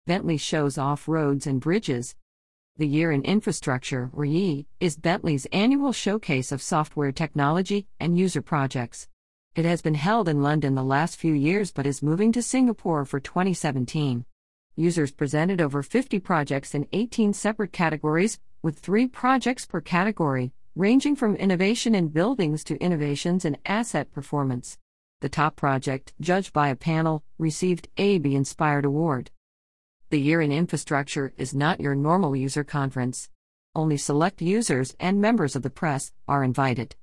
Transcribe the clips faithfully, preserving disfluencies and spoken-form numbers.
Bentley shows off roads and bridges. The Year in Infrastructure, or Y I, is Bentley's annual showcase of software technology and user projects. It has been held in London the last few years but is moving to Singapore for twenty seventeen. Users presented over fifty projects in eighteen separate categories, with three projects per category, ranging from innovation in buildings to innovations in asset performance. The top project, judged by a panel, received a B Inspired Award. The Year in Infrastructure is not your normal user conference. Only select users and members of the press are invited.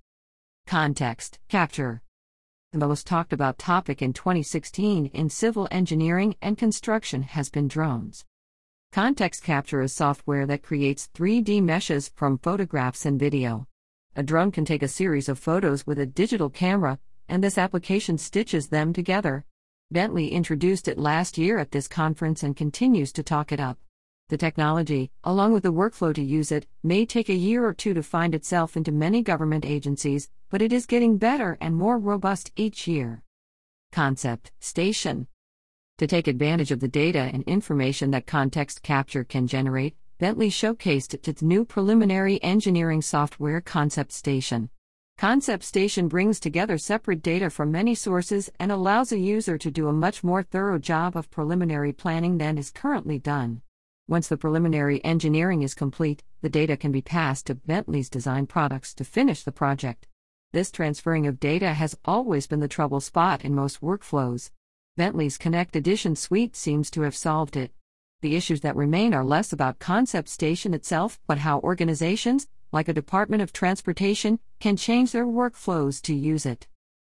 Context capture. The most talked about topic in twenty sixteen in civil engineering and construction has been drones. Context capture is software that creates three D meshes from photographs and video. A drone can take a series of photos with a digital camera, and this application stitches them together. Bentley introduced it last year at this conference and continues to talk it up. The technology, along with the workflow to use it, may take a year or two to find itself into many government agencies, but it is getting better and more robust each year. Concept Station. To take advantage of the data and information that context capture can generate, Bentley showcased its new preliminary engineering software, Concept Station. Concept Station brings together separate data from many sources and allows a user to do a much more thorough job of preliminary planning than is currently done. Once the preliminary engineering is complete, the data can be passed to Bentley's design products to finish the project. This transferring of data has always been the trouble spot in most workflows. Bentley's Connect Edition suite seems to have solved it. The issues that remain are less about Concept Station itself, but how organizations, like a Department of Transportation, can change their workflows to use it.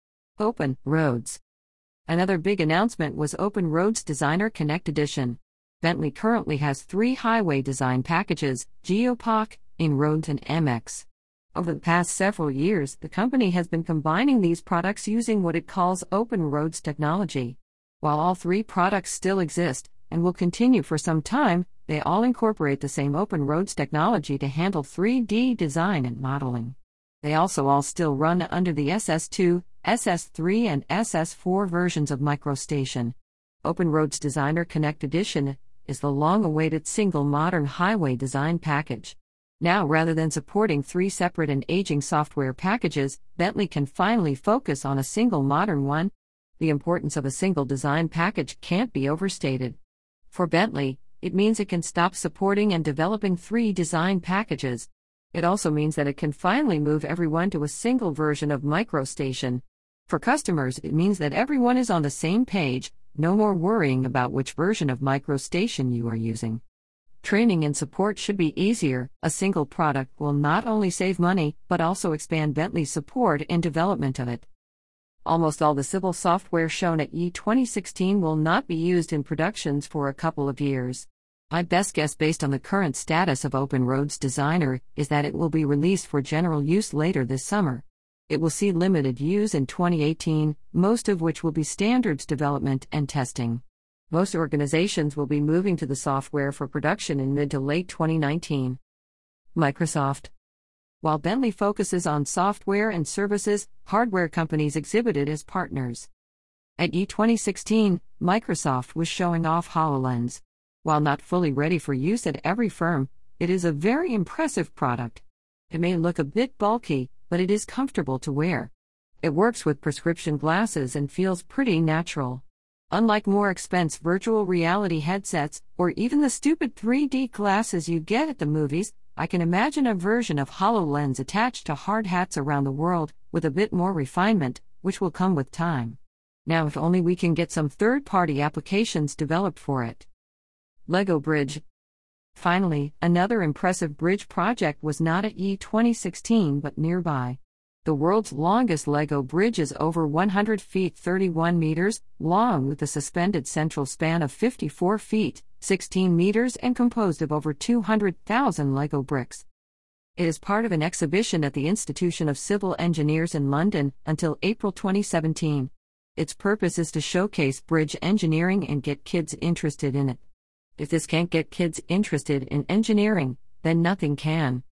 Open Roads. Another big announcement was Open Roads Designer Connect Edition. Bentley currently has three highway design packages, GeoPOC, InRoads and M X. Over the past several years, the company has been combining these products using what it calls Open Roads technology. While all three products still exist, and will continue for some time, they all incorporate the same Open Roads technology to handle three D design and modeling. They also all still run under the S S two, S S three and S S four versions of MicroStation. Open Roads Designer Connect Edition is the long-awaited single modern highway design package. Now, rather than supporting three separate and aging software packages, Bentley can finally focus on a single modern one. The importance of a single design package can't be overstated. For Bentley, it means it can stop supporting and developing three design packages. It also means that it can finally move everyone to a single version of MicroStation. For customers, it means that everyone is on the same page, no more worrying about which version of MicroStation you are using. Training and support should be easier. A single product will not only save money, but also expand Bentley's support and development of it. Almost all the civil software shown at Y I twenty sixteen will not be used in productions for a couple of years. My best guess, based on the current status of Open Roads Designer, is that it will be released for general use later this summer. It will see limited use in twenty eighteen, most of which will be standards development and testing. Most organizations will be moving to the software for production in mid to late twenty nineteen. Microsoft. While Bentley focuses on software and services, hardware companies exhibited as partners. At Y twenty sixteen, Microsoft was showing off HoloLens. While not fully ready for use at every firm, it is a very impressive product. It may look a bit bulky, but it is comfortable to wear. It works with prescription glasses and feels pretty natural. Unlike more expensive virtual reality headsets, or even the stupid three D glasses you get at the movies, I can imagine a version of HoloLens attached to hard hats around the world, with a bit more refinement, which will come with time. Now, if only we can get some third-party applications developed for it. Lego Bridge. Finally, another impressive bridge project was not at Y twenty sixteen but nearby. The world's longest Lego bridge is over one hundred feet thirty-one meters long, with a suspended central span of fifty-four feet, sixteen meters, and composed of over two hundred thousand Lego bricks. It is part of an exhibition at the Institution of Civil Engineers in London until April twenty seventeen. Its purpose is to showcase bridge engineering and get kids interested in it. If this can't get kids interested in engineering, then nothing can.